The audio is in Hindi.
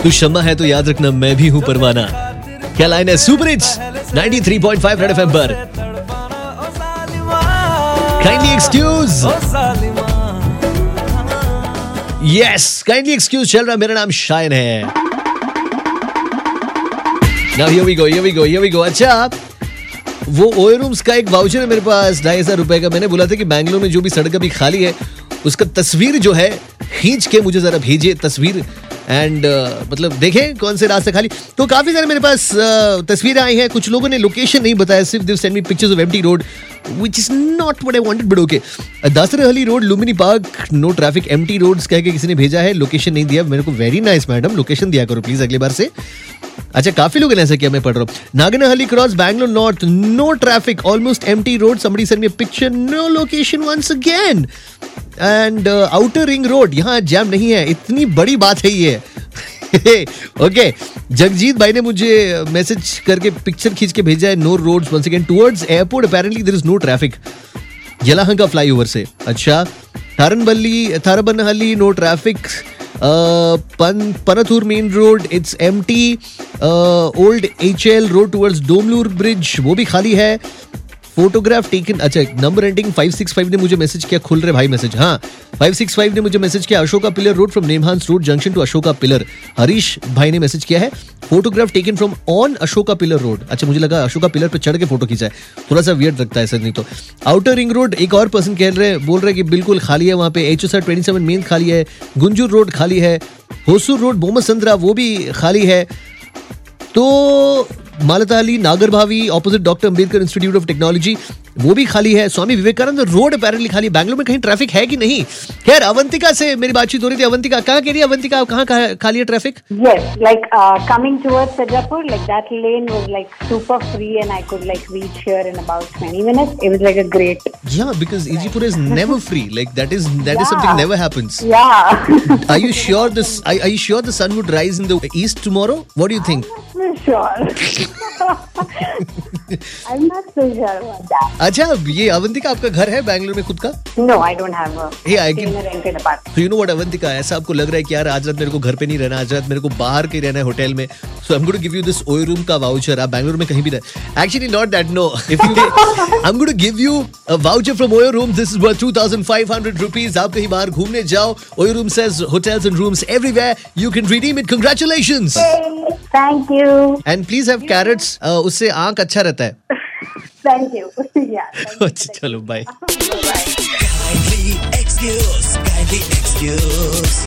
तू शम्मा है तो याद रखना मैं भी हूँ परवाना। क्या लाइन है? सुपर हिट्स 93.5 रेड एफएम पर। Kindly excuse, yes kindly excuse चल रहा। मेरा नाम शायन है। Now here we go. अच्छा, वो ओए रूम्स का एक वाउचर है मेरे पास 2,500 रुपए का। मैंने बोला था कि बैंगलोर में जो भी सड़क अभी खाली है उसका तस्वीर जो है खींच के मुझे जरा भेजिए तस्वीर। एंड मतलब देखें कौन से रास्ते खाली। तो काफी सारे मेरे पास तस्वीरें आई हैं। कुछ लोगों ने लोकेशन नहीं बताया, सिर्फ they send me pictures of empty road which is not what I wanted, but okay. Dasarahalli road, Lumbini park, no traffic, empty roads कह के किसी ने भेजा है। लोकेशन नहीं दिया मेरे को। वेरी नाइस मैडम, लोकेशन दिया करो प्लीज अगली बार से। अच्छा, काफी लोगों ने ऐसा किया, मैं पढ़ रहा हूँ। Naganahalli cross, Bangalore north, no traffic, almost empty road, somebody send me a picture, no location once again. And outer ring road, यहाँ जैम नहीं है, इतनी बड़ी बात है ये। ओके, जगजीत भाई ने मुझे मैसेज करके पिक्चर खींच के भेजा है। No roads once again towards airport, apparently there is no traffic Yelahanka flyover से। अच्छा, Tharabanahalli no traffic, Panathur main road it's empty, old HL road towards Domlur bridge वो भी खाली है। फोटोग्राफ टेकन, अच्छा नंबर एंडिंग 565 ने मुझे मैसेज किया। खुल रहे भाई मैसेज, हाँ 565 ने मुझे मैसेज किया। Ashoka pillar road from NIMHANS road junction to Ashoka pillar. Harish भाई ने मैसेज किया है। Photograph taken from on Ashoka pillar road. अच्छा, मुझे लगा अशोका पिलर पे चढ़ के फोटो खींचा है, थोड़ा सा वियर्ड लगता है सर नहीं तो। आउटर रिंग रोड एक और पर्सन बोल रहे कि बिल्कुल खाली है वहां पे। HSR 27 मेन खाली है। गुंजूर रोड खाली है। होसूर रोड बोमसंद्रा वो भी खाली है। तो Mallathahalli Nagarbhavi opposite doctor Ambedkar institute of technology वो भी खाली है। स्वामी विवेकानंद रोड अपेरेंटली खाली। बैंगलोर में कहीं ट्रैफिक है कि नहीं? खैर, अवंतिका से मेरी बातचीत हो रही थी। अवंतिका कहाँ कह रही है? अवंतिका कहाँ खाली है traffic? Yes, like coming towards Sajapur, like that lane was like super free and I could like reach here in about 20 minutes. It was like a great. Yeah, because Ejipur is never free. Like that is something never happens. Yeah. Are you sure are you sure the sun would rise in the east tomorrow? What do you think? I'm not sure. I'm not so sure about that. अच्छा, ये अवंतिका आपका घर है बैंगलोर में खुद का? No, I don't have a. Hey, I stay in a rented apartment. So you know what Avantika, ऐसा आपको लग रहा है कि यार आज रात मेरे को घर पे नहीं रहना, आज रात मेरे को बाहर के रहना है होटल में, so I'm going to give you this OYO room का वाउचर। आप बैंगलोर में कहीं भी रहे। Actually not that, no. I'm going to give you a voucher from Oyo Rooms. This is worth 2,500 rupees. आप कहीं बाहर घूमने जाओ, Oyo Rooms says hotels and rooms everywhere. You can redeem it. Congratulations. Thank you. And please have carrots. उससे आंख अच्छा रहता है। Thank you. Yeah. चलो बाय। Bye. Kindly excuse.